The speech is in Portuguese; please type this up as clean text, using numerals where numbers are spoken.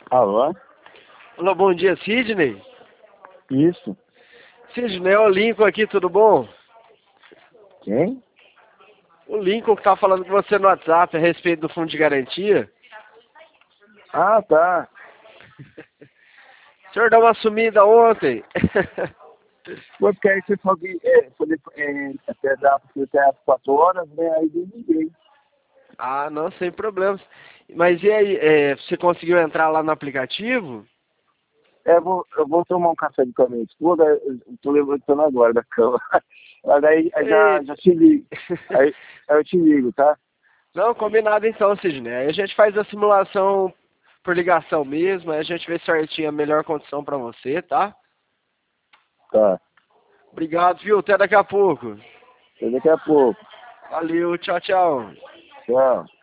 Alô? Alô, bom dia, Sidney. Isso. Sidney, é o Lincoln aqui, tudo bom? Quem? O Lincoln que tá falando com você no WhatsApp a respeito do fundo de garantia. Ah, tá. O senhor deu uma sumida ontem. Foi porque aí você falou que até dá até às 4 horas, né? Aí eu liguei. Ah, não, sem problemas. Mas e aí, você conseguiu entrar lá no aplicativo? Eu vou tomar um café com a minha esposa, eu tô levantando agora da cama. Mas aí Ei. já te ligo. Aí eu te ligo, tá? Não, combinado então, Sidney. Aí a gente faz a simulação por ligação mesmo, aí a gente vê certinho a melhor condição pra você, tá? Tá. Obrigado, viu? Até daqui a pouco. Até daqui a pouco. Valeu, tchau, tchau. Tchau.